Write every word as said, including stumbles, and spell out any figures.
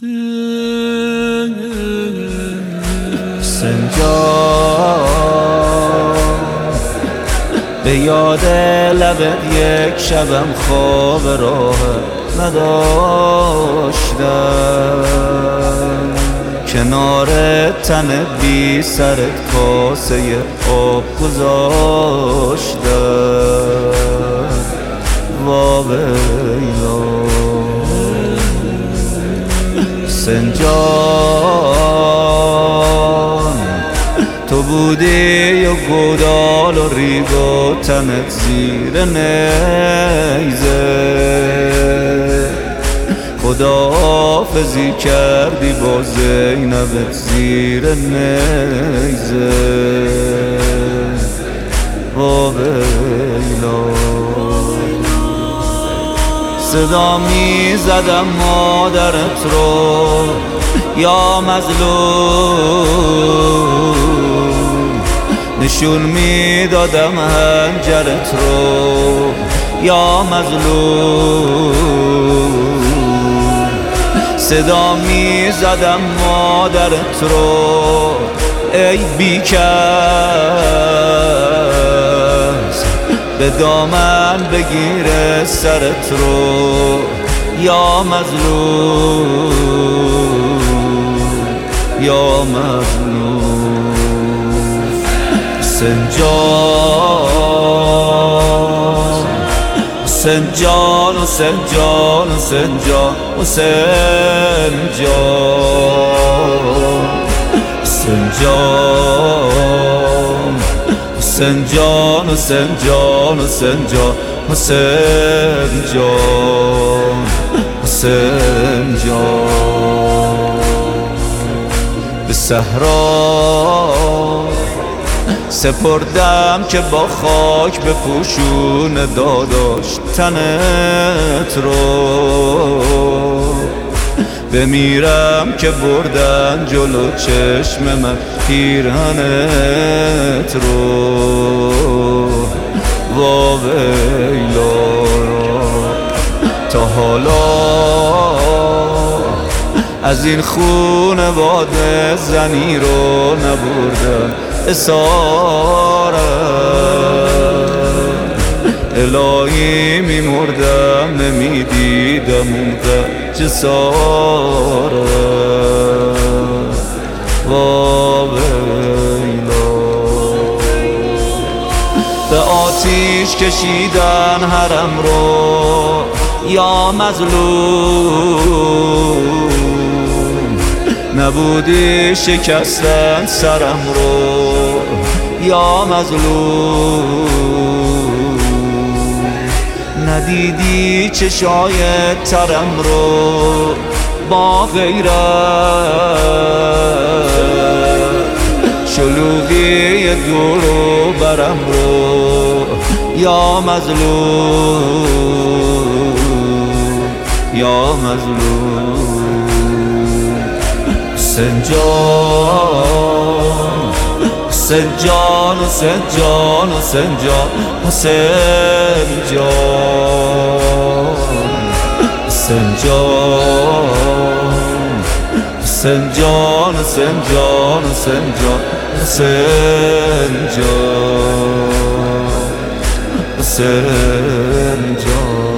حسین جان به یاد لبت یک شبم خواب راه نداشتم، کنار تن بی سرت کاسه آب گذاشتم. واویلا حسین جان تو بودی و گودال و ریگ و تنت زیر نیزه، خداحافظی کردی با زینبت زیر نیزه. واویلا صدا می زدم مادرت رو یا مظلوم، نشون می دادم هنجرت رو یا مظلوم. صدا می زدم مادرت رو ای بیکس، به دامن بگیر سرت رو یا مظلوم یا مظلوم. حسین جان حسین جان حسین جان حسین جان حسین جان حسین جان حسین جان حسین جان حسین جان حسین جان حسین جان. به صحرا سپردم که با خاک به پوشون داداش تنت رو، بمیرم که بردن جلو چشم من پیرهنت رو. واویلا تا حالا از این خونواده زنی رو نبردم اسارت، الهی میمردم نمیدیدم اون جسارت. واویلا به آتیش کشیدن حرم رو یا مظلوم، نبودی شکستن سرم رو یا مظلوم. ندیدی چشای ترم رو با غیرت، شلوغی دور و برم رو یا مظلوم یا مظلوم. حسین جان حسین جان حسین جان حسین جان حسین جان حسین جان حسین جان حسین جان حسین جان حسین جان حسین جان.